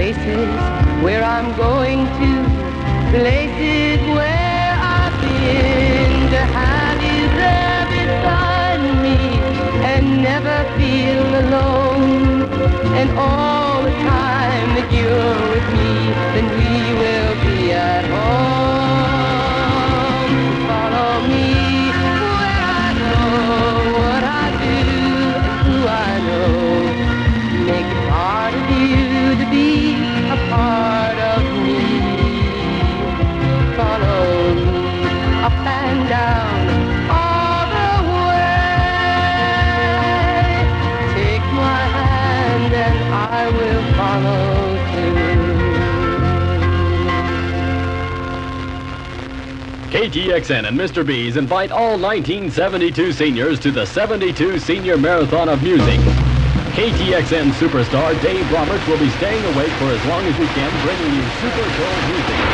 places where I'm going to, places where I've been, to have you there beside me and never feel alone. And all the time that you're with me, then we will be at home. Follow me where I go, what I do, who I know. Make it hard of you to be a part of me. Follow me up and down all the way. Take my hand and I will follow too. KTXN and Mr. B's invite all 1972 seniors to the 72 Senior Marathon of Music. KTXN superstar Dave Roberts will be staying awake for as long as he can, bringing you super soul music.